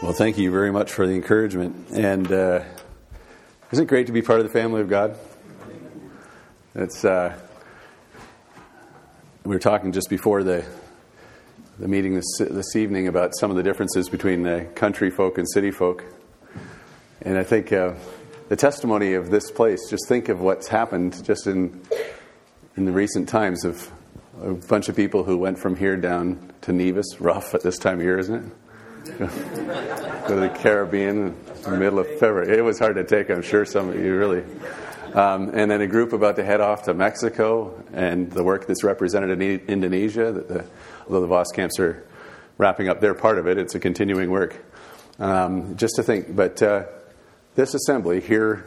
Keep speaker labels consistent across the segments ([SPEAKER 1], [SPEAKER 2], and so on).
[SPEAKER 1] Well, thank you very much for the encouragement. And isn't it great to be part of the family of God? It's we were talking just before the meeting this evening about some of the differences between the country folk and city folk. And I think the testimony of this place, just think of what's happened just in the recent times of a bunch of people who went from here down to Nevis, rough at this time of year, isn't it? Go to the Caribbean in the middle of February. It was hard to take, I'm sure some of you really. And then a group about to head off to Mexico, and the work that's represented in Indonesia. Although the Voss camps are wrapping up their part of it, it's a continuing work. Just to think, but this assembly here,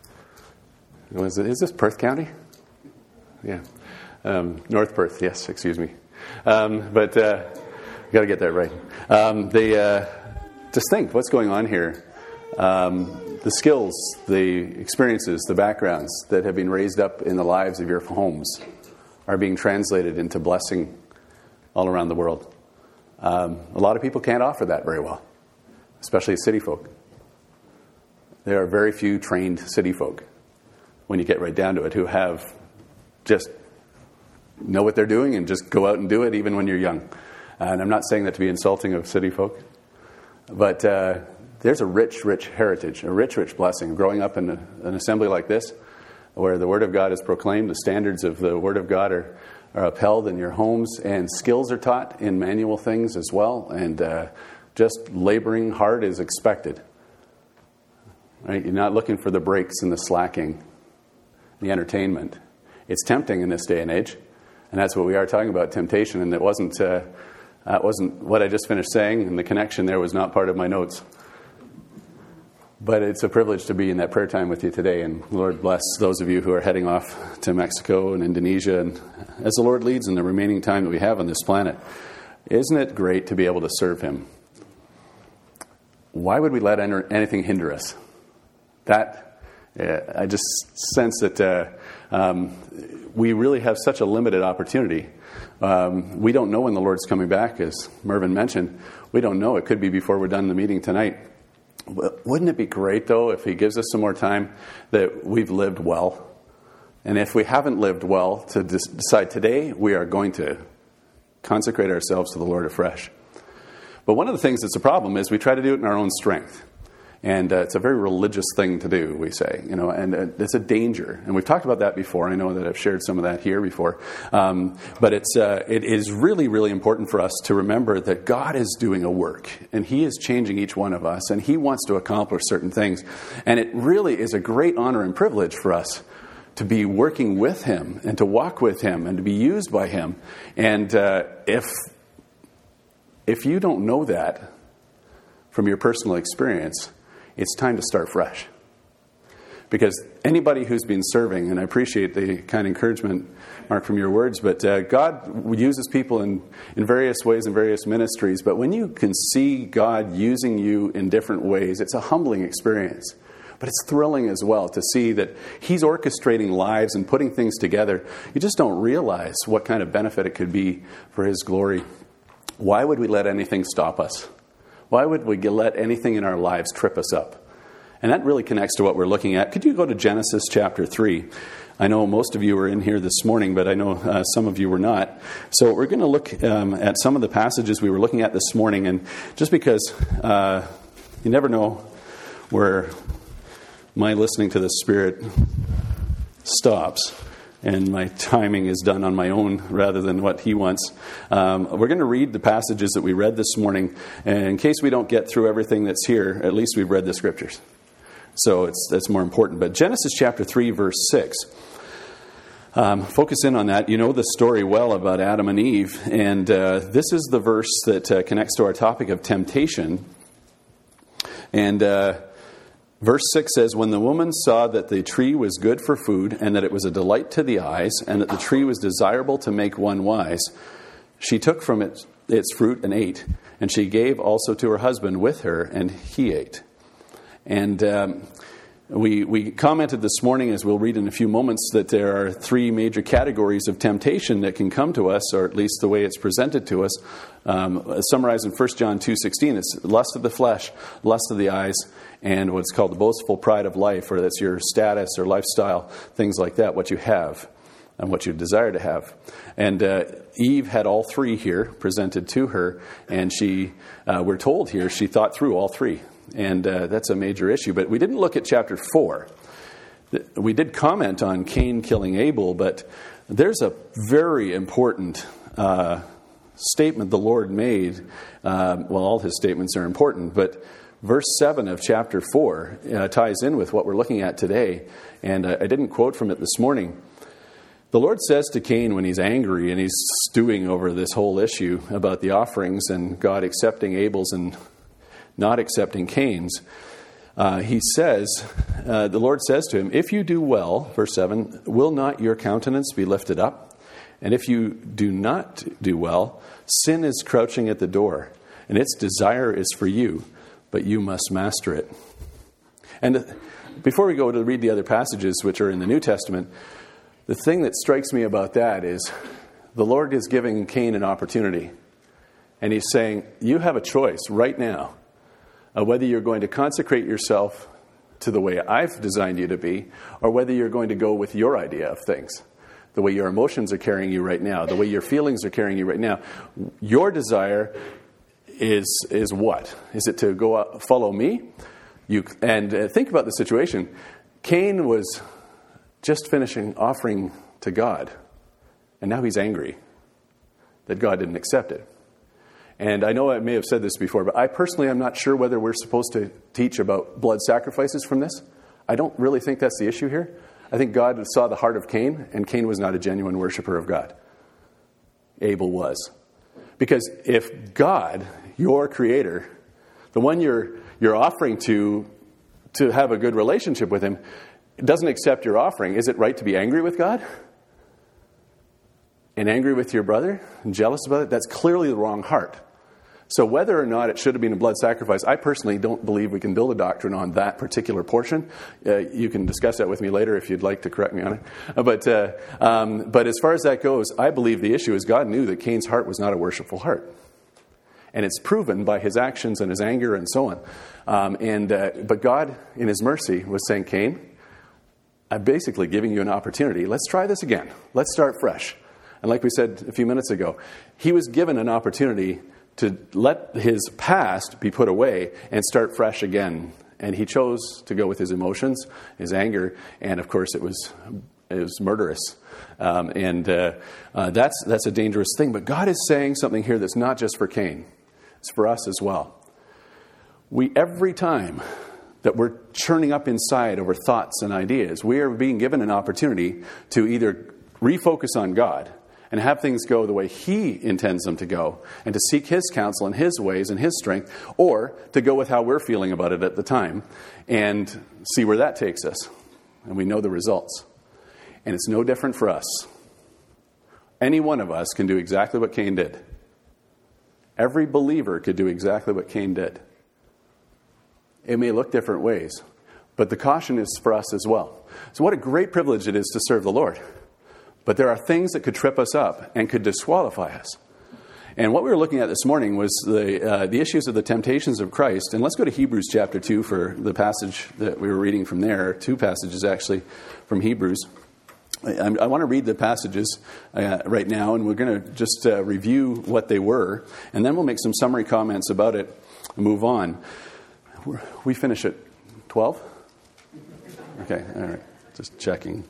[SPEAKER 1] is this Perth County? Yeah. North Perth, yes, excuse me. But got to get that right. Just think what's going on here. The skills, the experiences, the backgrounds that have been raised up in the lives of your homes are being translated into blessing all around the world. A lot of people can't offer that very well, especially city folk. There are very few trained city folk, when you get right down to it, who have just know what they're doing and just go out and do it even when you're young. And I'm not saying that to be insulting of city folk, but there's a rich, rich heritage, a rich, rich blessing growing up in an assembly like this, where the Word of God is proclaimed, the standards of the Word of God are upheld in your homes, and skills are taught in manual things as well, and just laboring hard is expected. Right? You're not looking for the breaks and the slacking, the entertainment. It's tempting in this day and age, and that's what we are talking about, temptation, and it wasn't what I just finished saying, and the connection there was not part of my notes. But it's a privilege to be in that prayer time with you today, and Lord bless those of you who are heading off to Mexico and Indonesia, and as the Lord leads in the remaining time that we have on this planet. Isn't it great to be able to serve Him? Why would we let anything hinder us? I just sense that we really have such a limited opportunity. We don't know when the Lord's coming back, as Mervyn mentioned. We don't know. It could be before we're done the meeting tonight. Wouldn't it be great, though, if He gives us some more time, that we've lived well? And if we haven't lived well, to decide today we are going to consecrate ourselves to the Lord afresh. But one of the things that's a problem is we try to do it in our own strength. And it's a very religious thing to do, we say, and it's a danger. And we've talked about that before. I know that I've shared some of that here before. But it is really, really important for us to remember that God is doing a work, and He is changing each one of us, and He wants to accomplish certain things. And it really is a great honor and privilege for us to be working with Him and to walk with Him and to be used by Him. And if you don't know that from your personal experience, it's time to start fresh. Because anybody who's been serving, and I appreciate the kind encouragement, Mark, from your words, but God uses people in various ways in various ministries. But when you can see God using you in different ways, it's a humbling experience. But it's thrilling as well to see that He's orchestrating lives and putting things together. You just don't realize what kind of benefit it could be for His glory. Why would we let anything stop us? Why would we let anything in our lives trip us up? And that really connects to what we're looking at. Could you go to Genesis chapter 3? I know most of you were in here this morning, but I know some of you were not. So we're going to look at some of the passages we were looking at this morning. And just because you never know where my listening to the Spirit stops, and my timing is done on my own rather than what He wants. We're going to read the passages that we read this morning. And in case we don't get through everything that's here, at least we've read the Scriptures. So that's more important. But Genesis chapter 3, verse 6. Focus in on that. You know the story well about Adam and Eve. And this is the verse that connects to our topic of temptation. And verse 6 says, "When the woman saw that the tree was good for food, and that it was a delight to the eyes, and that the tree was desirable to make one wise, she took from its fruit and ate. And she gave also to her husband with her, and he ate." And We commented this morning, as we'll read in a few moments, that there are three major categories of temptation that can come to us, or at least the way it's presented to us. Summarized in 1 John 2:16, it's lust of the flesh, lust of the eyes, and what's called the boastful pride of life, or that's your status or lifestyle, things like that, what you have and what you desire to have. And Eve had all three here presented to her, and we're told here, she thought through all three. And that's a major issue. But we didn't look at chapter 4. We did comment on Cain killing Abel, but there's a very important statement the Lord made. All his statements are important, but verse 7 of chapter 4 ties in with what we're looking at today. And I didn't quote from it this morning. The Lord says to Cain when he's angry and he's stewing over this whole issue about the offerings and God accepting Abel's and not accepting Cain's, the Lord says to him, if you do well, verse 7, will not your countenance be lifted up? And if you do not do well, sin is crouching at the door, and its desire is for you, but you must master it. And before we go to read the other passages which are in the New Testament, the thing that strikes me about that is the Lord is giving Cain an opportunity. And he's saying, you have a choice right now whether you're going to consecrate yourself to the way I've designed you to be, or whether you're going to go with your idea of things, the way your emotions are carrying you right now, the way your feelings are carrying you right now. Your desire is what? Is it to go out, follow me? Think about the situation. Cain was just finishing offering to God, and now he's angry that God didn't accept it. And I know I may have said this before, but I personally am not sure whether we're supposed to teach about blood sacrifices from this. I don't really think that's the issue here. I think God saw the heart of Cain, and Cain was not a genuine worshiper of God. Abel was. Because if God, your creator, the one you're offering to have a good relationship with him, doesn't accept your offering, is it right to be angry with God? And angry with your brother? And jealous about it? That's clearly the wrong heart. So whether or not it should have been a blood sacrifice, I personally don't believe we can build a doctrine on that particular portion. You can discuss that with me later if you'd like to correct me on it. But as far as that goes, I believe the issue is God knew that Cain's heart was not a worshipful heart. And it's proven by his actions and his anger and so on. But God, in his mercy, was saying, Cain, I'm basically giving you an opportunity. Let's try this again. Let's start fresh. And like we said a few minutes ago, he was given an opportunity to let his past be put away and start fresh again. And he chose to go with his emotions, his anger, and of course it was murderous. That's a dangerous thing. But God is saying something here that's not just for Cain. It's for us as well. Every time that we're churning up inside over thoughts and ideas, we are being given an opportunity to either refocus on God and have things go the way he intends them to go, and to seek his counsel and his ways and his strength, or to go with how we're feeling about it at the time and see where that takes us. And we know the results. And it's no different for us. Any one of us can do exactly what Cain did. Every believer could do exactly what Cain did. It may look different ways, but the caution is for us as well. So what a great privilege it is to serve the Lord. But there are things that could trip us up and could disqualify us. And what we were looking at this morning was the issues of the temptations of Christ. And let's go to Hebrews chapter 2 for the passage that we were reading from there. Two passages actually from Hebrews. I want to read the passages right now, and we're going to just review what they were. And then we'll make some summary comments about it and move on. We finish at 12? Okay, all right. Just checking.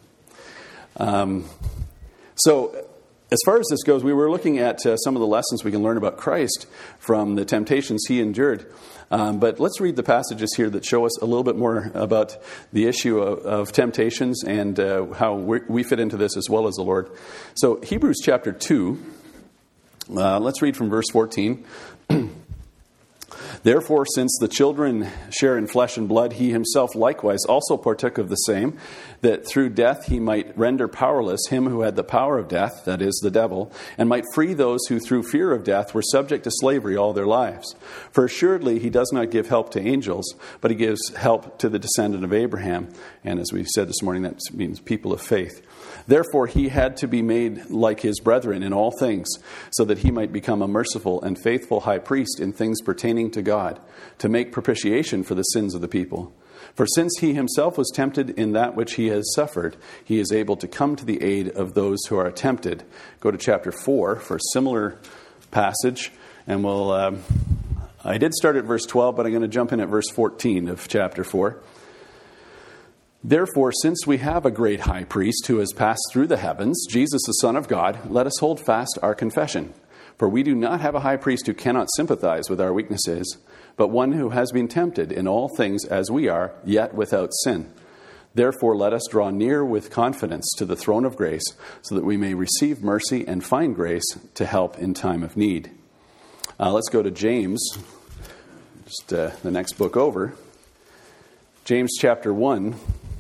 [SPEAKER 1] So, as far as this goes, we were looking at some of the lessons we can learn about Christ from the temptations he endured. But let's read the passages here that show us a little bit more about the issue of temptations and how we fit into this as well as the Lord. So, Hebrews chapter 2, let's read from verse 14.
[SPEAKER 2] Therefore, since the children share in flesh and blood, he himself likewise also partook of the same, that through death he might render powerless him who had the power of death, that is, the devil, and might free those who through fear of death were subject to slavery all their lives. For assuredly he does not give help to angels, but he gives help to the descendant of Abraham. And as we said this morning, that means people of faith. Therefore he had to be made like his brethren in all things, so that he might become a merciful and faithful high priest in things pertaining to God, to make propitiation for the sins of the people. For since he himself was tempted in that which he has suffered, he is able to come to the aid of those who are tempted. Go to chapter 4 for a similar passage, and I did start at verse 12, but I'm going to jump in at verse 14 of chapter 4. Therefore, since we have a great high priest who has passed through the heavens, Jesus the Son of God, let us hold fast our confession. For we do not have a high priest who cannot sympathize with our weaknesses, but one who has been tempted in all things as we are, yet without sin. Therefore, let us draw near with confidence to the throne of grace, so that we may receive mercy and find grace to help in time of need. Let's go to James, just the next book over. James chapter 1.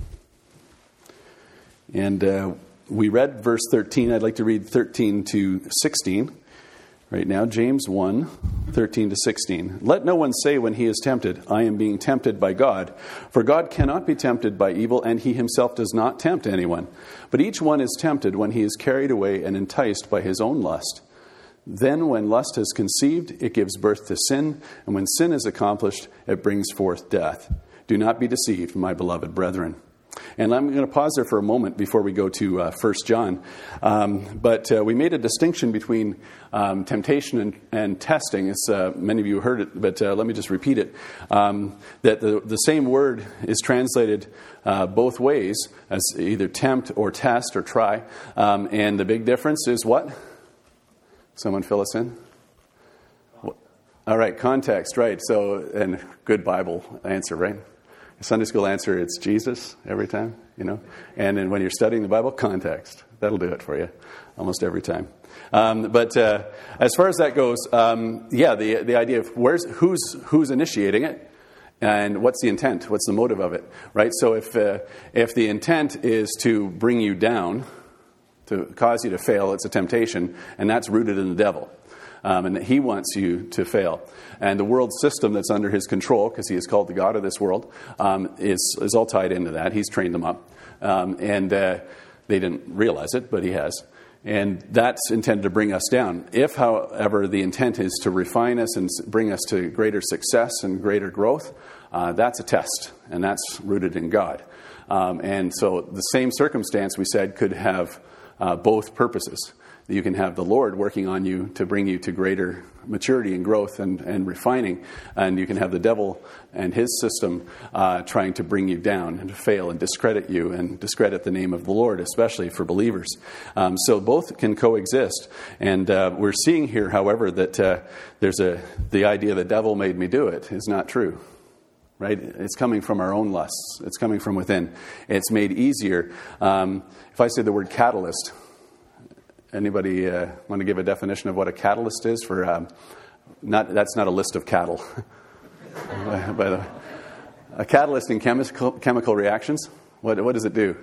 [SPEAKER 2] And we read verse 13. I'd like to read 13 to 16 right now. James 1, 13 to 16. Let no one say when he is tempted, I am being tempted by God. For God cannot be tempted by evil, and he himself does not tempt anyone. But each one is tempted when he is carried away and enticed by his own lust. Then when lust has conceived, it gives birth to sin. And when sin is accomplished, it brings forth death. Do not be deceived, my beloved brethren. And I'm going to pause there for a moment before we go to 1 John. But we made a distinction between temptation and testing. It's, many of you heard it, but let me just repeat it. That the same word is translated both ways, as either tempt or test or try. And the big difference is what? Someone fill us in? All right, context, right. So, and good Bible answer, right? Sunday school answer, it's Jesus every time, you know. And then when you're studying the Bible, context. That'll do it for you almost every time. But as far as that goes, the idea of who's initiating it and what's the intent, what's the motive of it, right? So if the intent is to bring you down, to cause you to fail, it's a temptation, and that's rooted in the devil. And that he wants you to fail. And the world system that's under his control, because he is called the God of this world, is all tied into that. He's trained them up. And they didn't realize it, but he has. And that's intended to bring us down. If, however, the intent is to refine us and bring us to greater success and greater growth, that's a test. And that's rooted in God. And so the same circumstance, we said, could have both purposes. You can have the Lord working on you to bring you to greater maturity and growth and refining. And you can have the devil and his system trying to bring you down and to fail and discredit you and discredit the name of the Lord, especially for believers. So both can coexist. And we're seeing here, however, that the idea the devil made me do it is not true. Right? It's coming from our own lusts. It's coming from within. It's made easier. If I say the word catalyst, anybody want to give a definition of what a catalyst is? That's not a list of cattle. By the way, a catalyst in chemical reactions. What does it do?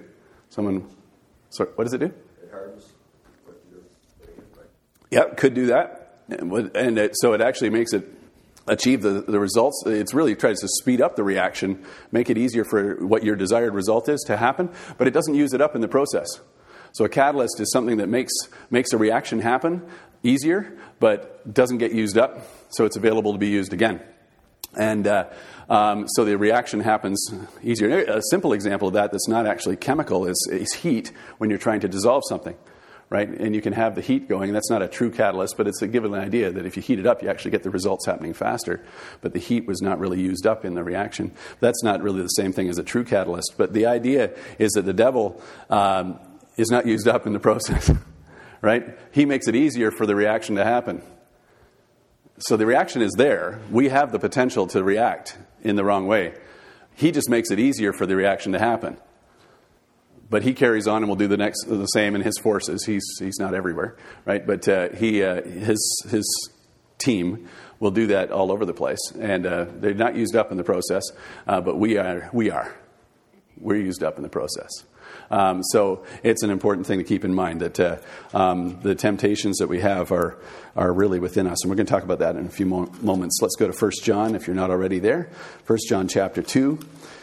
[SPEAKER 2] What does it do?
[SPEAKER 3] It hardens what you're putting in, right?
[SPEAKER 2] Yeah, could do that, so it actually makes it achieve the results. It really tries to speed up the reaction, make it easier for what your desired result is to happen, but it doesn't use it up in the process. So a catalyst is something that makes a reaction happen easier, but doesn't get used up, so it's available to be used again. And so the reaction happens easier. A simple example of that's not actually chemical is heat when you're trying to dissolve something, right? And you can have the heat going. That's not a true catalyst, but it's a given idea that if you heat it up, you actually get the results happening faster. But the heat was not really used up in the reaction. That's not really the same thing as a true catalyst. But the idea is that the devil is not used up in the process, right? He makes it easier for the reaction to happen. So the reaction is there. We have the potential to react in the wrong way. He just makes it easier for the reaction to happen. But he carries on and will do the same in his forces. He's not everywhere, right? But his team will do that all over the place. And they're not used up in the process, but we're used up in the process. So it's an important thing to keep in mind that the temptations that we have are really within us. And we're going to talk about that in a few moments. Let's go to 1 John, if you're not already there. 1 John chapter 2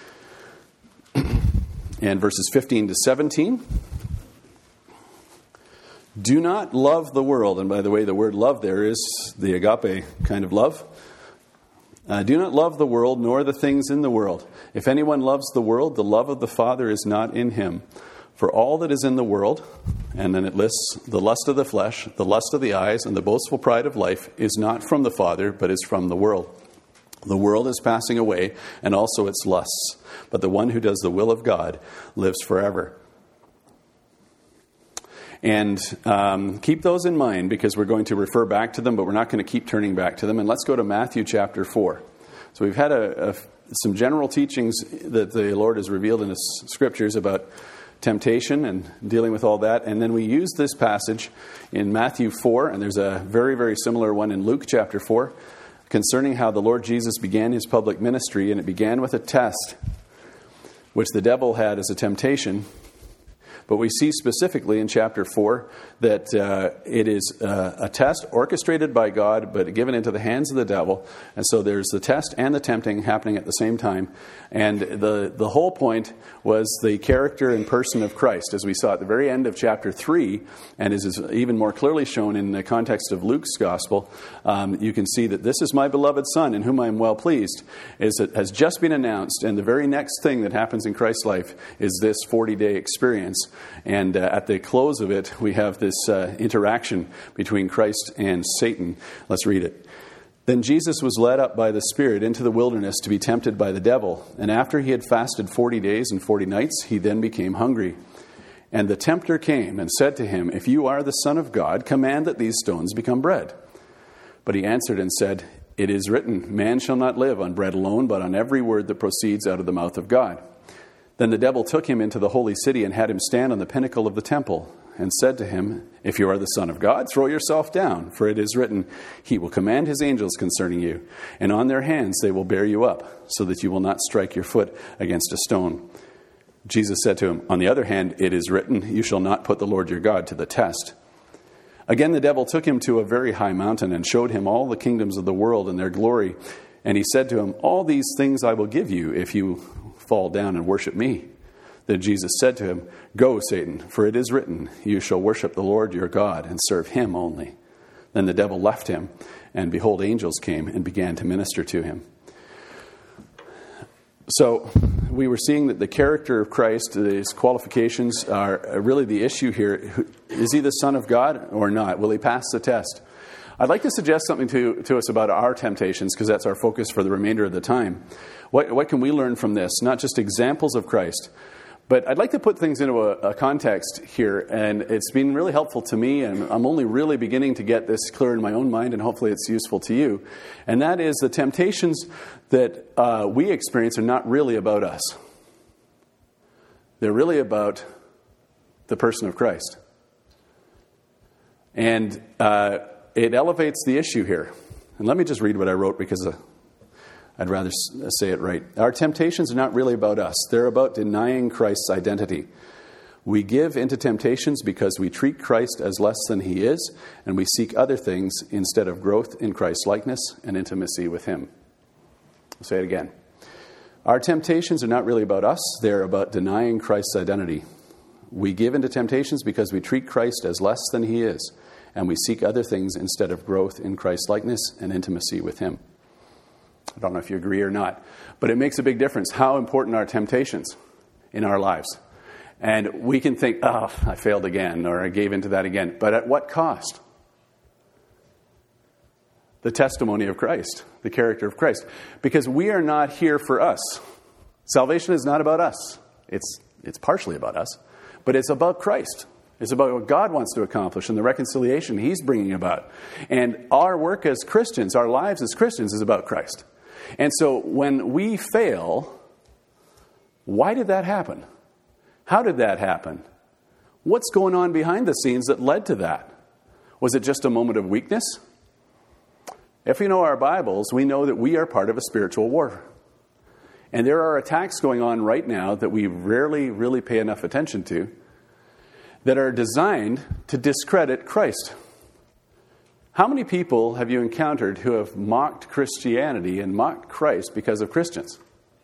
[SPEAKER 2] and verses 15 to 17. Do not love the world. And by the way, the word love there is the agape kind of love. Do not love the world, nor the things in the world. If anyone loves the world, the love of the Father is not in him. For all that is in the world, and then it lists the lust of the flesh, the lust of the eyes, and the boastful pride of life, is not from the Father, but is from the world. The world is passing away, and also its lusts. But the one who does the will of God lives forever. And keep those in mind, because we're going to refer back to them, but we're not going to keep turning back to them. And let's go to Matthew chapter 4. So we've had some general teachings that the Lord has revealed in His Scriptures about temptation and dealing with all that. And then we use this passage in Matthew 4, and there's a very, very similar one in Luke chapter 4, concerning how the Lord Jesus began His public ministry, and it began with a test, which the devil had as a temptation. But we see specifically in chapter 4 that it is a test orchestrated by God, but given into the hands of the devil. And so there's the test and the tempting happening at the same time. And the whole point was the character and person of Christ, as we saw at the very end of chapter 3, and is even more clearly shown in the context of Luke's gospel. You can see that this is my beloved Son, in whom I am well pleased, has just been announced. And the very next thing that happens in Christ's life is this 40-day experience. And at the close of it, we have this interaction between Christ and Satan. Let's read it. Then Jesus was led up by the Spirit into the wilderness to be tempted by the devil. And after he had fasted 40 days and 40 nights, he then became hungry. And the tempter came and said to him, If you are the Son of God, command that these stones become bread. But he answered and said, It is written, Man shall not live on bread alone, but on every word that proceeds out of the mouth of God. Then the devil took him into the holy city and had him stand on the pinnacle of the temple and said to him, If you are the Son of God, throw yourself down, for it is written, He will command His angels concerning you, and on their hands they will bear you up, so that you will not strike your foot against a stone. Jesus said to him, On the other hand, it is written, You shall not put the Lord your God to the test. Again the devil took him to a very high mountain and showed him all the kingdoms of the world and their glory. And he said to him, All these things I will give you if you fall down and worship me. Then Jesus said to him, Go, Satan, for it is written, You shall worship the Lord your God and serve Him only. Then the devil left him, and behold, angels came and began to minister to him. So we were seeing that the character of Christ, his qualifications, are really the issue here. Is He the Son of God or not? Will He pass the test? I'd like to suggest something to us about our temptations, because that's our focus for the remainder of the time. What can we learn from this? Not just examples of Christ, but I'd like to put things into a context here, and it's been really helpful to me, and I'm only really beginning to get this clear in my own mind, and hopefully it's useful to you. And that is, the temptations that we experience are not really about us. They're really about the person of Christ. And it elevates the issue here. And let me just read what I wrote, because I'd rather say it right. Our temptations are not really about us. They're about denying Christ's identity. We give into temptations because we treat Christ as less than He is, and we seek other things instead of growth in Christ's likeness and intimacy with Him. I'll say it again. Our temptations are not really about us. They're about denying Christ's identity. We give into temptations because we treat Christ as less than He is, and we seek other things instead of growth in Christ's likeness and intimacy with Him. I don't know if you agree or not, but it makes a big difference how important are temptations in our lives. And we can think, oh, I failed again, or I gave into that again. But at what cost? The testimony of Christ, the character of Christ. Because we are not here for us. Salvation is not about us. It's partially about us, but it's about Christ. It's about what God wants to accomplish and the reconciliation He's bringing about. And our work as Christians, our lives as Christians, is about Christ. And so when we fail, why did that happen? How did that happen? What's going on behind the scenes that led to that? Was it just a moment of weakness? If we know our Bibles, we know that we are part of a spiritual war. And there are attacks going on right now that we rarely really pay enough attention to that are designed to discredit Christ. How many people have you encountered who have mocked Christianity and mocked Christ because of Christians?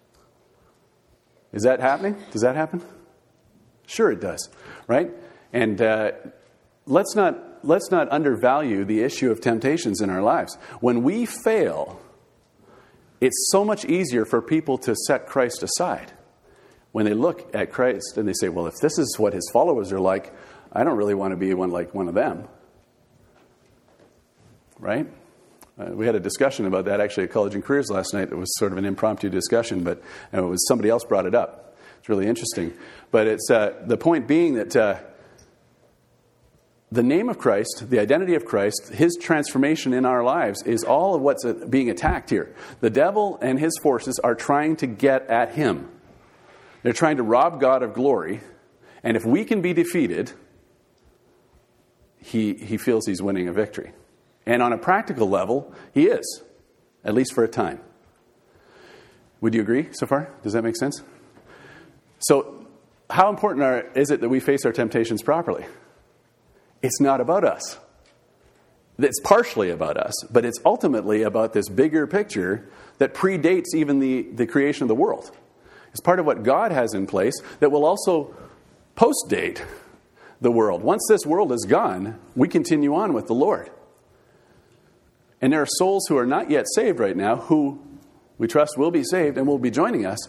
[SPEAKER 2] Is that happening? Does that happen? Sure it does, right? And let's not undervalue the issue of temptations in our lives. When we fail, it's so much easier for people to set Christ aside. When they look at Christ and they say, well, if this is what his followers are like, I don't really want to be like one of them. Right? We had a discussion about that actually at College and Careers last night. It was sort of an impromptu discussion, but it was somebody else brought it up. It's really interesting. But it's the point being that the name of Christ, the identity of Christ, his transformation in our lives is all of what's being attacked here. The devil and his forces are trying to get at him. They're trying to rob God of glory. And if we can be defeated, he feels he's winning a victory. And on a practical level, he is, at least for a time. Would you agree so far? Does that make sense? So how important is it that we face our temptations properly? It's not about us. It's partially about us, but it's ultimately about this bigger picture that predates even the creation of the world. It's part of what God has in place that will also post-date the world. Once this world is gone, we continue on with the Lord. And there are souls who are not yet saved right now who we trust will be saved and will be joining us.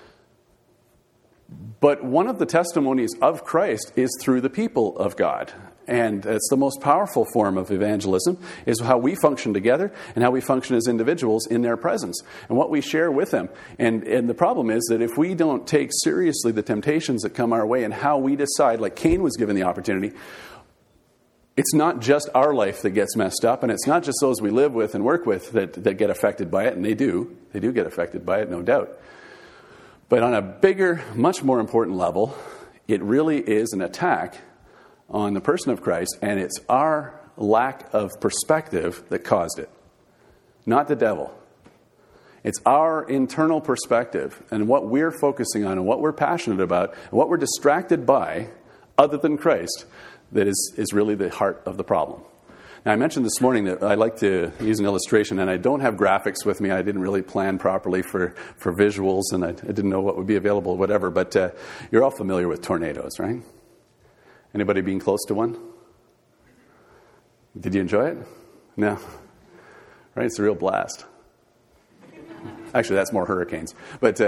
[SPEAKER 2] But one of the testimonies of Christ is through the people of God. And it's the most powerful form of evangelism, is how we function together and how we function as individuals in their presence and what we share with them. And the problem is that if we don't take seriously the temptations that come our way and how we decide, like Cain was given the opportunity, it's not just our life that gets messed up, and it's not just those we live with and work with that get affected by it, and they do get affected by it, no doubt. But on a bigger, much more important level, it really is an attack on the person of Christ, and it's our lack of perspective that caused it, not the devil. It's our internal perspective and what we're focusing on and what we're passionate about and what we're distracted by other than Christ that is really the heart of the problem. Now, I mentioned this morning that I like to use an illustration, and I don't have graphics with me. I didn't really plan properly for visuals, and I didn't know what would be available or whatever, but you're all familiar with tornadoes, right? Anybody being close to one? Did you enjoy it? No. Right? It's a real blast. Actually, that's more hurricanes. But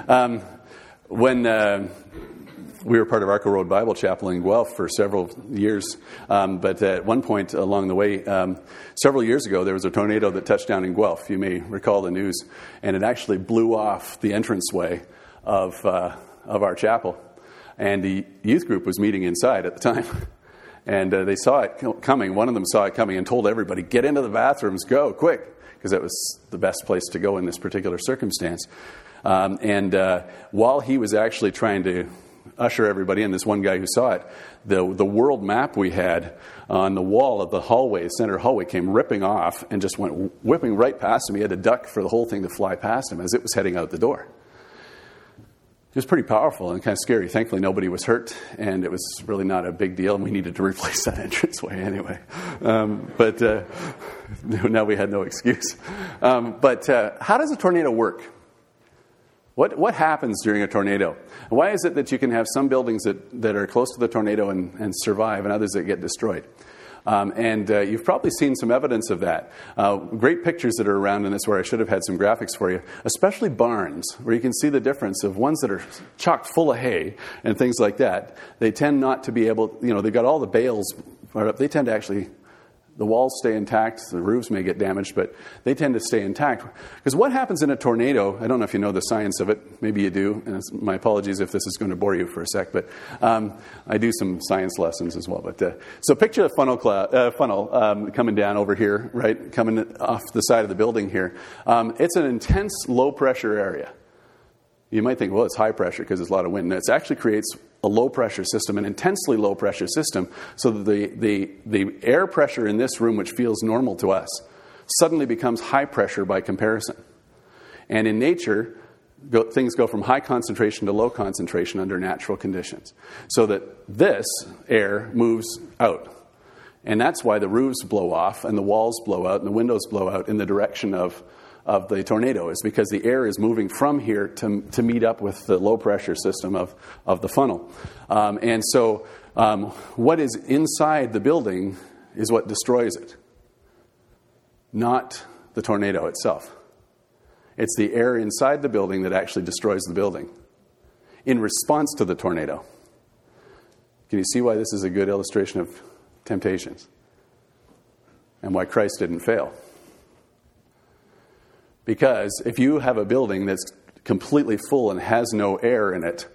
[SPEAKER 2] when we were part of Arco Road Bible Chapel in Guelph for several years, but at one point along the way, several years ago, there was a tornado that touched down in Guelph. You may recall the news, and it actually blew off the entranceway of our chapel. And the youth group was meeting inside at the time. And they saw it coming. One of them saw it coming and told everybody, get into the bathrooms, go, quick. Because that was the best place to go in this particular circumstance. And while he was actually trying to usher everybody in, this one guy who saw it, the world map we had on the wall of the hallway, center hallway, came ripping off and just went whipping right past him. He had to duck for the whole thing to fly past him as it was heading out the door. It was pretty powerful and kind of scary. Thankfully, nobody was hurt, and it was really not a big deal, and we needed to replace that entranceway anyway. But now we had no excuse. But how does a tornado work? What happens during a tornado? Why is it that you can have some buildings that are close to the tornado and survive, and others that get destroyed? And you've probably seen some evidence of that. Great pictures that are around in this where I should have had some graphics for you, especially barns, where you can see the difference of ones that are chock full of hay and things like that. They tend not to be able, they've got all the bales, they tend to actually, the walls stay intact, the roofs may get damaged, but they tend to stay intact. Because what happens in a tornado, I don't know if you know the science of it, maybe you do, and my apologies if this is going to bore you for a sec, but I do some science lessons as well. But so picture a funnel coming down over here, right, coming off the side of the building here. It's an intense low-pressure area. You might think, well, it's high pressure because there's a lot of wind. No, it actually creates a low-pressure system, an intensely low-pressure system, so that the air pressure in this room, which feels normal to us, suddenly becomes high pressure by comparison. And in nature, things go from high concentration to low concentration under natural conditions. So that this air moves out. And that's why the roofs blow off and the walls blow out and the windows blow out in the direction of the tornado, is because the air is moving from here to meet up with the low pressure system of the funnel. And so what is inside the building is what destroys it, not the tornado itself. It's the air inside the building that actually destroys the building in response to the tornado. Can you see why this is a good illustration of temptations and why Christ didn't fail? Because if you have a building that's completely full and has no air in it,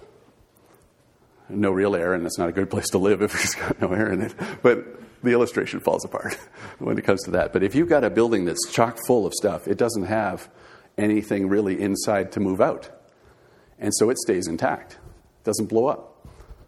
[SPEAKER 2] no real air, and it's not a good place to live if it's got no air in it, but the illustration falls apart when it comes to that. But if you've got a building that's chock full of stuff, it doesn't have anything really inside to move out. And so it stays intact. It doesn't blow up.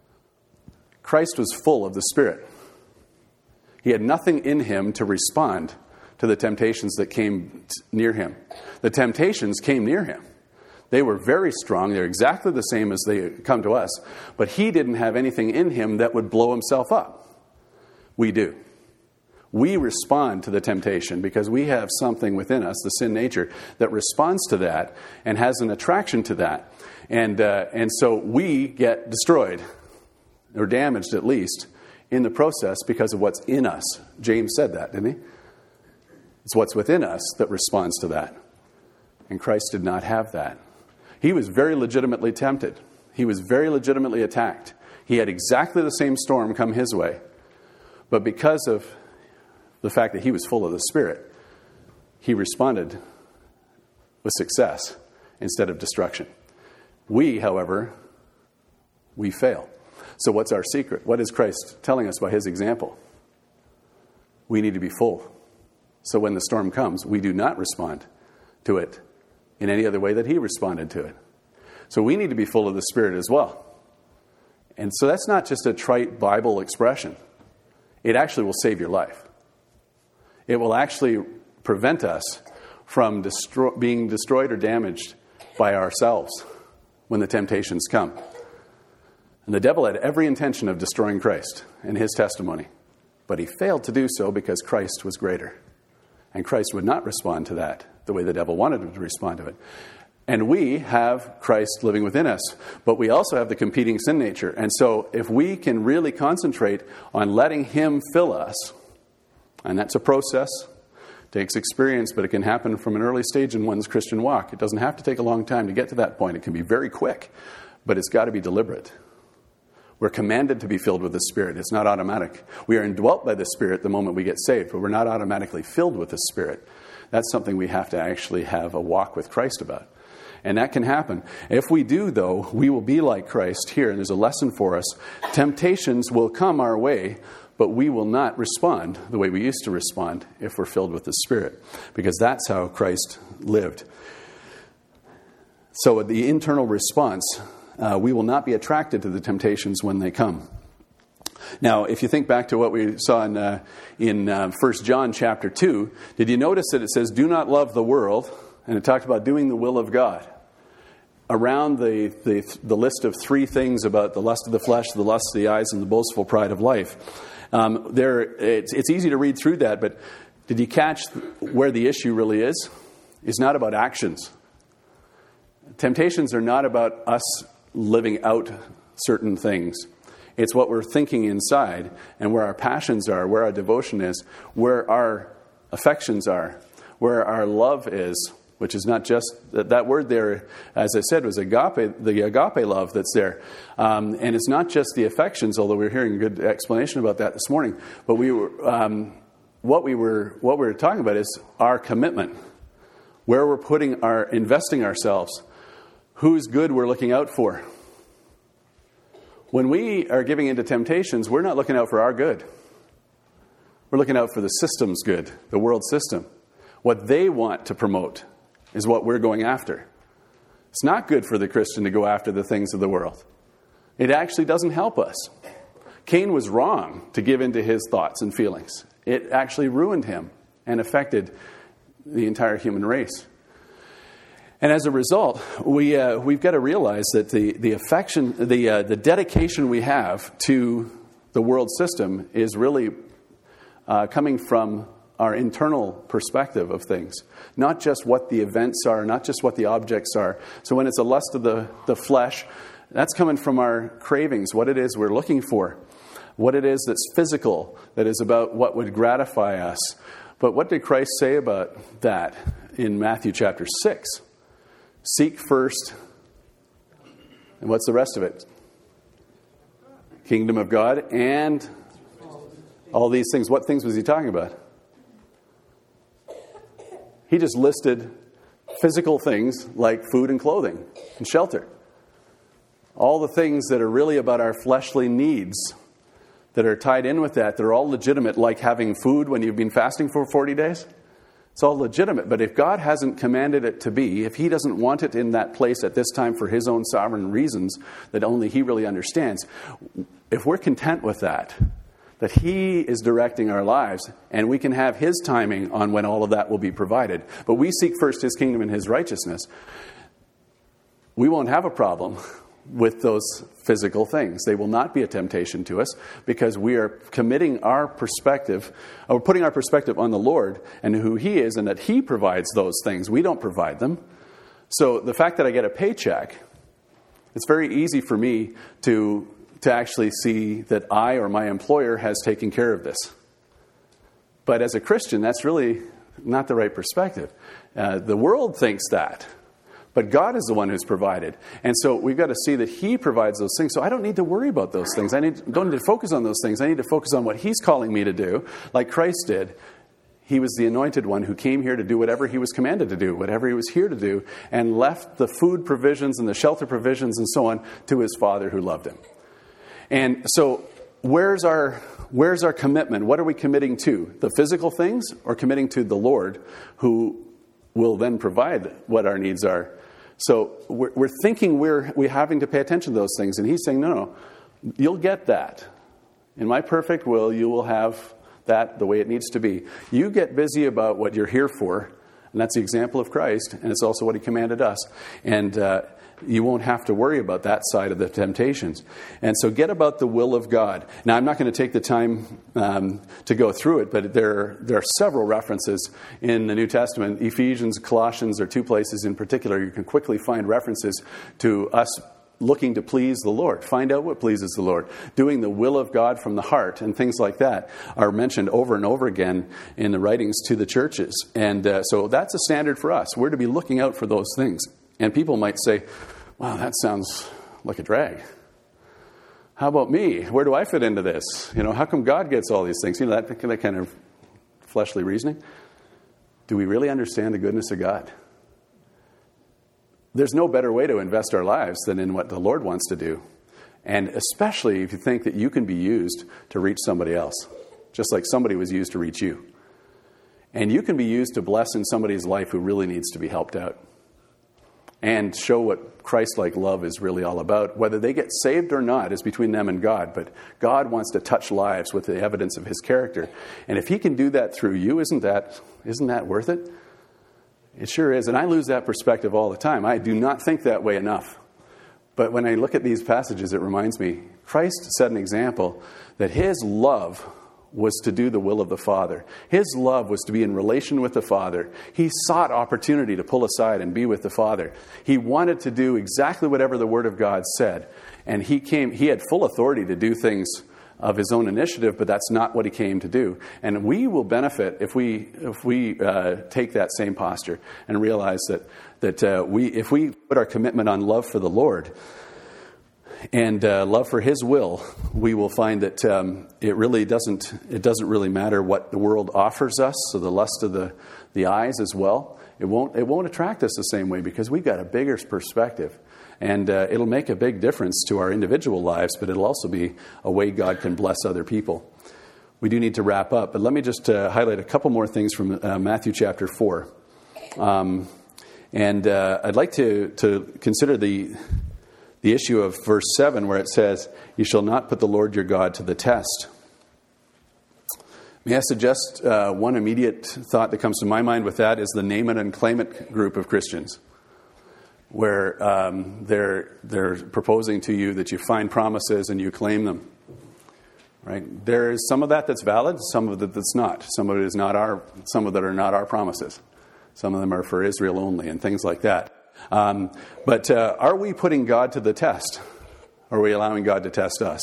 [SPEAKER 2] Christ was full of the Spirit. He had nothing in him to respond to the temptations that came near him. The temptations came near him. They were very strong. They're exactly the same as they come to us. But he didn't have anything in him that would blow himself up. We do. We respond to the temptation because we have something within us, the sin nature, that responds to that and has an attraction to that. And so we get destroyed, or damaged at least, in the process because of what's in us. James said that, didn't he? It's what's within us that responds to that. And Christ did not have that. He was very legitimately tempted. He was very legitimately attacked. He had exactly the same storm come his way. But because of the fact that he was full of the Spirit, he responded with success instead of destruction. We, however, we fail. So what's our secret? What is Christ telling us by his example? We need to be full. So when the storm comes, we do not respond to it in any other way that he responded to it. So we need to be full of the Spirit as well. And so that's not just a trite Bible expression. It actually will save your life. It will actually prevent us from being destroyed or damaged by ourselves when the temptations come. And the devil had every intention of destroying Christ and his testimony. But he failed to do so because Christ was greater. And Christ would not respond to that the way the devil wanted him to respond to it. And we have Christ living within us. But we also have the competing sin nature. And so if we can really concentrate on letting him fill us, and that's a process, takes experience, but it can happen from an early stage in one's Christian walk. It doesn't have to take a long time to get to that point. It can be very quick, but it's got to be deliberate. We're commanded to be filled with the Spirit. It's not automatic. We are indwelt by the Spirit the moment we get saved, but we're not automatically filled with the Spirit. That's something we have to actually have a walk with Christ about. And that can happen. If we do, though, we will be like Christ here, and there's a lesson for us. Temptations will come our way, but we will not respond the way we used to respond if we're filled with the Spirit, because that's how Christ lived. So the internal response, we will not be attracted to the temptations when they come. Now, if you think back to what we saw in 1 John chapter 2, did you notice that it says, do not love the world, and it talked about doing the will of God? Around the list of three things about the lust of the flesh, the lust of the eyes, and the boastful pride of life. It's easy to read through that, but did you catch where the issue really is? It's not about actions. Temptations are not about us living out certain things. It's what we're thinking inside and where our passions are, where our devotion is, where our affections are, where our love is, which is not just that word there, as I said, was agape, the agape love that's there. And it's not just the affections, although we're hearing a good explanation about that this morning. But what we were talking about is our commitment, where we're investing ourselves, whose good we're looking out for. When we are giving into temptations, we're not looking out for our good. We're looking out for the system's good, the world system. What they want to promote is what we're going after. It's not good for the Christian to go after the things of the world. It actually doesn't help us. Cain was wrong to give in to his thoughts and feelings. It actually ruined him and affected the entire human race. And as a result, we've got to realize that the affection, the dedication we have to the world system is really coming from our internal perspective of things, not just what the events are, not just what the objects are. So when it's a lust of the flesh, that's coming from our cravings, what it is we're looking for, what it is that's physical, that is about what would gratify us. But what did Christ say about that in Matthew chapter 6? Seek first, and what's the rest of it? Kingdom of God and all these things. What things was he talking about? He just listed physical things like food and clothing and shelter. All the things that are really about our fleshly needs that are tied in with that, they're all legitimate, like having food when you've been fasting for 40 days. It's all legitimate. But if God hasn't commanded it to be, if he doesn't want it in that place at this time for his own sovereign reasons that only he really understands, if we're content with that he is directing our lives, and we can have his timing on when all of that will be provided, but we seek first his kingdom and his righteousness, we won't have a problem with those physical things. They will not be a temptation to us because we are committing our perspective, or putting our perspective on the Lord and who he is, and that he provides those things. We don't provide them. So the fact that I get a paycheck, it's very easy for me to actually see that I or my employer has taken care of this. But as a Christian, that's really not the right perspective. The world thinks that. But God is the one who's provided. And so we've got to see that he provides those things. So I don't need to worry about those things. Don't need to focus on those things. I need to focus on what he's calling me to do, like Christ did. He was the anointed one who came here to do whatever he was commanded to do, whatever he was here to do, and left the food provisions and the shelter provisions and so on to his Father who loved him. And so where's our commitment? What are we committing to? The physical things, or committing to the Lord who will then provide what our needs are? So we're thinking we're having to pay attention to those things. And he's saying, no, you'll get that. In my perfect will, you will have that the way it needs to be. You get busy about what you're here for. And that's the example of Christ. And it's also what he commanded us. And you won't have to worry about that side of the temptations. And so get about the will of God. Now, I'm not going to take the time to go through it, but there are several references in the New Testament. Ephesians, Colossians are two places in particular. You can quickly find references to us looking to please the Lord. Find out what pleases the Lord. Doing the will of God from the heart and things like that are mentioned over and over again in the writings to the churches. And so that's a standard for us. We're to be looking out for those things. And people might say, wow, that sounds like a drag. How about me? Where do I fit into this? How come God gets all these things? That kind of fleshly reasoning. Do we really understand the goodness of God? There's no better way to invest our lives than in what the Lord wants to do. And especially if you think that you can be used to reach somebody else, just like somebody was used to reach you. And you can be used to bless in somebody's life who really needs to be helped out. And show what Christ-like love is really all about. Whether they get saved or not is between them and God. But God wants to touch lives with the evidence of his character. And if he can do that through you, isn't that worth it? It sure is. And I lose that perspective all the time. I do not think that way enough. But when I look at these passages, it reminds me, Christ set an example that his love was to do the will of the Father. His love was to be in relation with the Father. He sought opportunity to pull aside and be with the Father. He wanted to do exactly whatever the Word of God said. And he had full authority to do things of his own initiative, but that's not what he came to do. And we will benefit if we take that same posture and realize that if we put our commitment on love for the Lord and love for his will, we will find that it doesn't really matter what the world offers us. So the lust of the eyes as well, it won't attract us the same way because we've got a bigger perspective. And it'll make a big difference to our individual lives, but it'll also be a way God can bless other people. We do need to wrap up, but let me just highlight a couple more things from Matthew chapter 4. And I'd like to consider the issue of verse 7 where it says, "You shall not put the Lord your God to the test." May I suggest one immediate thought that comes to my mind with that is the name it and claim it group of Christians, where they're proposing to you that you find promises and you claim them. Right? There is some of that that's valid, some of it that's not. Some of it is not some of that are not our promises. Some of them are for Israel only and things like that. But are we putting God to the test? Are we allowing God to test us?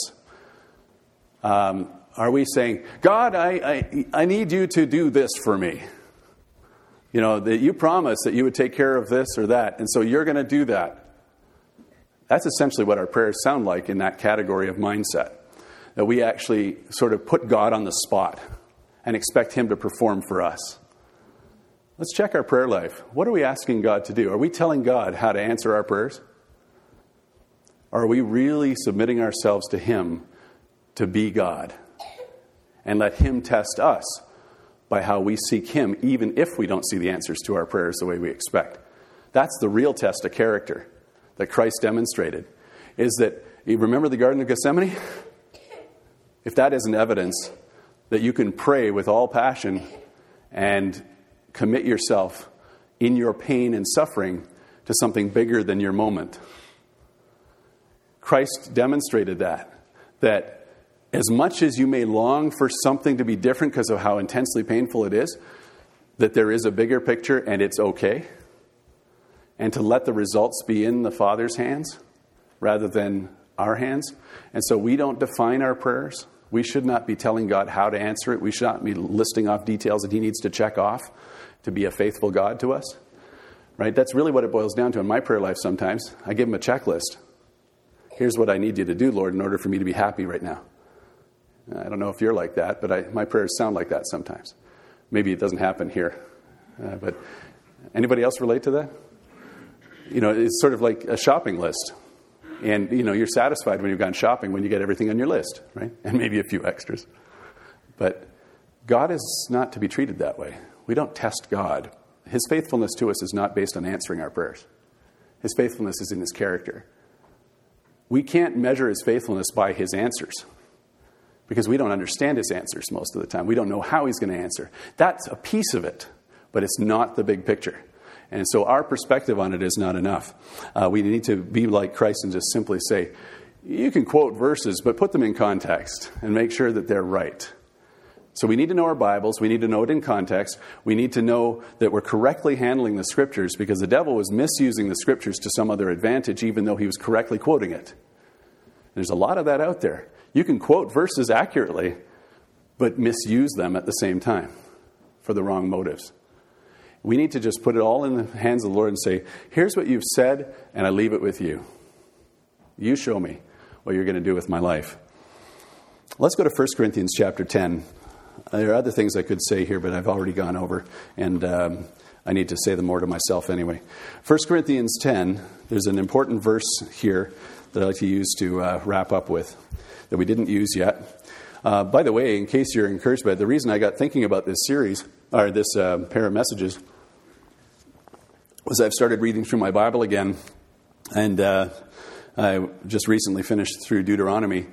[SPEAKER 2] Are we saying, God, I need you to do this for me? You know, that you promised that you would take care of this or that, and so you're going to do that. That's essentially what our prayers sound like in that category of mindset. That we actually sort of put God on the spot and expect Him to perform for us. Let's check our prayer life. What are we asking God to do? Are we telling God how to answer our prayers? Or are we really submitting ourselves to Him to be God? And let Him test us by how we seek Him, even if we don't see the answers to our prayers the way we expect. That's the real test of character that Christ demonstrated. Is that, you remember the Garden of Gethsemane? If that isn't evidence that you can pray with all passion and commit yourself in your pain and suffering to something bigger than your moment. Christ demonstrated that as much as you may long for something to be different because of how intensely painful it is, that there is a bigger picture and it's okay. And to let the results be in the Father's hands rather than our hands. And so we don't define our prayers. We should not be telling God how to answer it. We should not be listing off details that He needs to check off to be a faithful God to us. Right? That's really what it boils down to in my prayer life sometimes. I give Him a checklist. Here's what I need you to do, Lord, in order for me to be happy right now. I don't know if you're like that, but my prayers sound like that sometimes. Maybe it doesn't happen here. But anybody else relate to that? You know, it's sort of like a shopping list. And, you know, you're satisfied when you've gone shopping when you get everything on your list, right? And maybe a few extras. But God is not to be treated that way. We don't test God. His faithfulness to us is not based on answering our prayers. His faithfulness is in His character. We can't measure His faithfulness by His answers because we don't understand His answers most of the time. We don't know how He's going to answer. That's a piece of it, but it's not the big picture. And so our perspective on it is not enough. We need to be like Christ and just simply say, you can quote verses, but put them in context and make sure that they're right. So we need to know our Bibles. We need to know it in context. We need to know that we're correctly handling the Scriptures because the devil was misusing the Scriptures to some other advantage, even though he was correctly quoting it. There's a lot of that out there. You can quote verses accurately, but misuse them at the same time for the wrong motives. We need to just put it all in the hands of the Lord and say, here's what you've said, and I leave it with you. You show me what you're going to do with my life. Let's go to 1 Corinthians chapter 10. There are other things I could say here, but I've already gone over, and I need to say them more to myself anyway. 1 Corinthians 10, there's an important verse here that I'd like to use to wrap up with that we didn't use yet. By the way, in case you're encouraged by it, the reason I got thinking about this series, or this pair of messages, was I've started reading through my Bible again, and I just recently finished through Deuteronomy,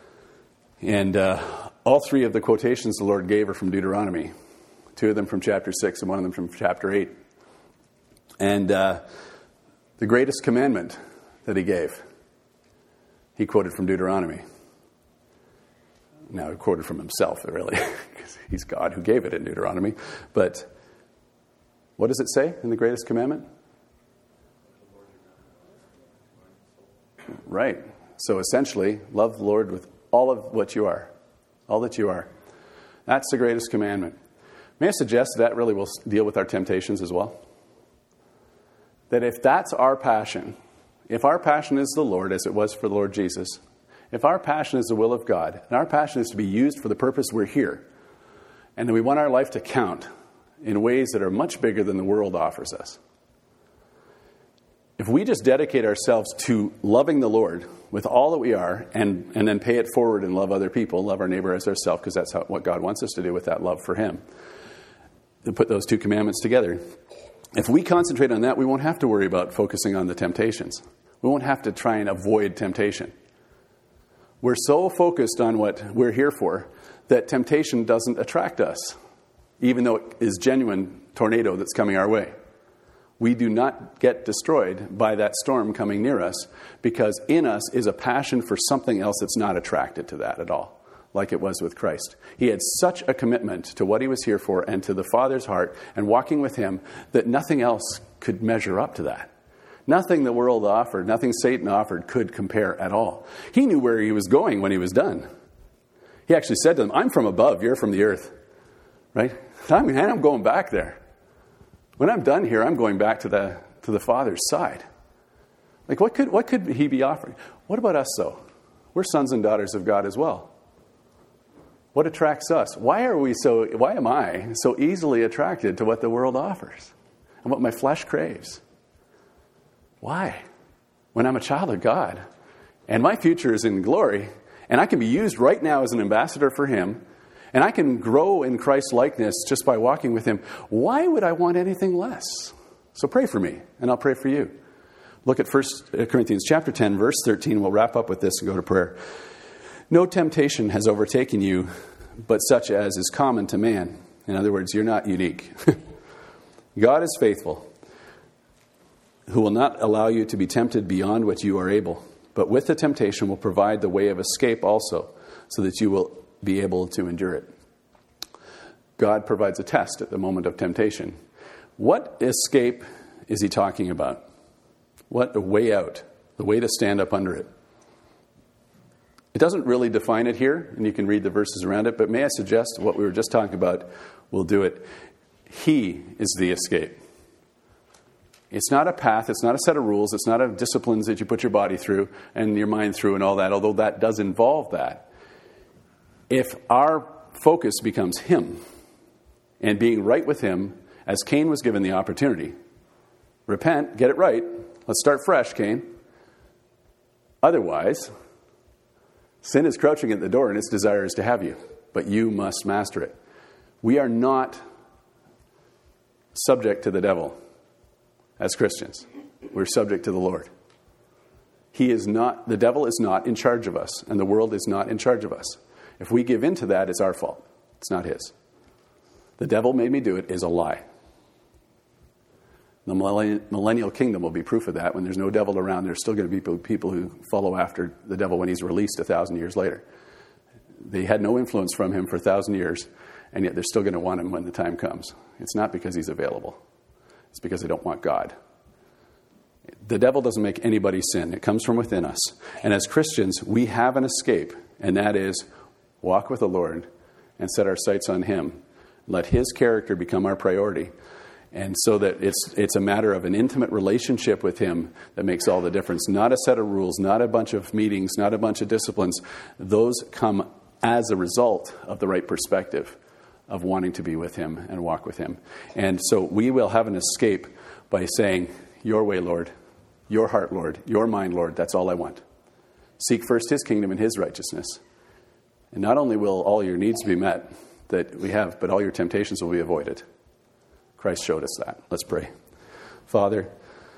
[SPEAKER 2] and all three of the quotations the Lord gave are from Deuteronomy, 2 of them from chapter 6 and one of them from chapter 8. And the greatest commandment that He gave, He quoted from Deuteronomy. Now, He quoted from Himself, really, because He's God who gave it in Deuteronomy. But what does it say in the greatest commandment? Right. So essentially, love the Lord with all of what you are, all that you are. That's the greatest commandment. May I suggest that really will deal with our temptations as well? That if that's our passion, if our passion is the Lord, as it was for the Lord Jesus, if our passion is the will of God, and our passion is to be used for the purpose we're here, and that we want our life to count in ways that are much bigger than the world offers us. If we just dedicate ourselves to loving the Lord with all that we are, and then pay it forward and love other people, love our neighbor as ourselves, because that's what God wants us to do with that love for Him, to put those two commandments together. If we concentrate on that, we won't have to worry about focusing on the temptations. We won't have to try and avoid temptation. We're so focused on what we're here for that temptation doesn't attract us, even though it is genuine tornado that's coming our way. We do not get destroyed by that storm coming near us, because in us is a passion for something else that's not attracted to that at all, like it was with Christ. He had such a commitment to what he was here for and to the Father's heart and walking with him that nothing else could measure up to that. Nothing the world offered, nothing Satan offered could compare at all. He knew where he was going when he was done. He actually said to them, I'm from above, you're from the earth. Right? I'm going back there. When I'm done here, I'm going back to the Father's side. Like, what could he be offering? What about us, though? We're sons and daughters of God as well. What attracts us? Why am I so easily attracted to what the world offers and what my flesh craves? Why? When I'm a child of God and my future is in glory and I can be used right now as an ambassador for him, and I can grow in Christ's likeness just by walking with him, why would I want anything less? So pray for me, and I'll pray for you. Look at 1 Corinthians chapter 10, verse 13. We'll wrap up with this and go to prayer. No temptation has overtaken you, but such as is common to man. In other words, you're not unique. God is faithful, who will not allow you to be tempted beyond what you are able, but with the temptation will provide the way of escape also, so that you will be able to endure it. God provides a test at the moment of temptation. What escape is he talking about? What a way out, the way to stand up under it. It doesn't really define it here, and you can read the verses around it, but may I suggest what we were just talking about will do it. He is the escape. It's not a path, it's not a set of rules, it's not a disciplines that you put your body through and your mind through and all that, although that does involve that. If our focus becomes him and being right with him, as Cain was given the opportunity, repent, get it right, let's start fresh, Cain. Otherwise, sin is crouching at the door and its desire is to have you, but you must master it. We are not subject to the devil as Christians. We're subject to the Lord. The devil is not in charge of us, and the world is not in charge of us. If we give in to that, it's our fault. It's not his. The devil made me do it is a lie. The millennial kingdom will be proof of that. When there's no devil around, there's still going to be people who follow after the devil when he's released 1,000 years later. They had no influence from him for 1,000 years, and yet they're still going to want him when the time comes. It's not because he's available. It's because they don't want God. The devil doesn't make anybody sin. It comes from within us. And as Christians, we have an escape, and that is walk with the Lord and set our sights on him. Let his character become our priority. And so that it's a matter of an intimate relationship with him that makes all the difference. Not a set of rules, not a bunch of meetings, not a bunch of disciplines. Those come as a result of the right perspective of wanting to be with him and walk with him. And so we will have an escape by saying, your way, Lord, your heart, Lord, your mind, Lord, that's all I want. Seek first his kingdom and his righteousness. And not only will all your needs be met that we have, but all your temptations will be avoided. Christ showed us that. Let's pray. Father,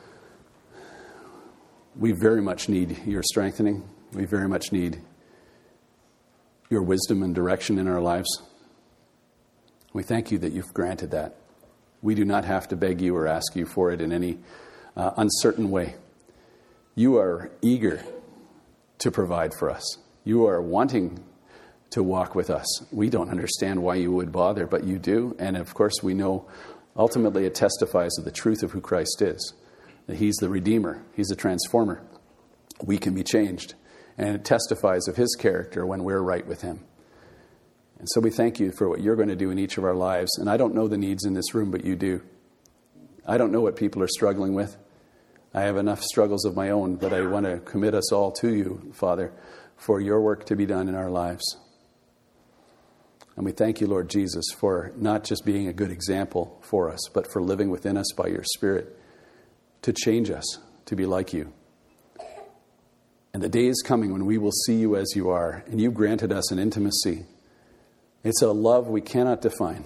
[SPEAKER 2] we very much need your strengthening. We very much need your wisdom and direction in our lives. We thank you that you've granted that. We do not have to beg you or ask you for it in any uncertain way. You are eager to provide for us. You are wanting to walk with us. We don't understand why you would bother, but you do. And of course, we know ultimately it testifies of the truth of who Christ is, that he's the Redeemer, he's the transformer. We can be changed. And it testifies of his character when we're right with him. And so we thank you for what you're going to do in each of our lives. And I don't know the needs in this room, but you do. I don't know what people are struggling with. I have enough struggles of my own, but I want to commit us all to you, Father, for your work to be done in our lives. And we thank you, Lord Jesus, for not just being a good example for us, but for living within us by your Spirit to change us, to be like you. And the day is coming when we will see you as you are, and you've granted us an intimacy. It's a love we cannot define.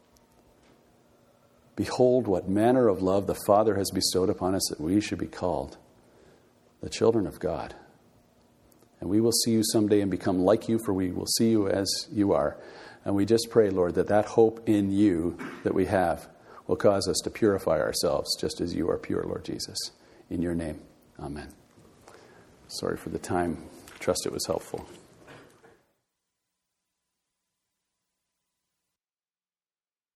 [SPEAKER 2] Behold, what manner of love the Father has bestowed upon us that we should be called the children of God. And we will see you someday and become like you, for we will see you as you are. And we just pray, Lord, that hope in you that we have will cause us to purify ourselves just as you are pure, Lord Jesus. In your name, amen. Sorry for the time. Trust it was helpful.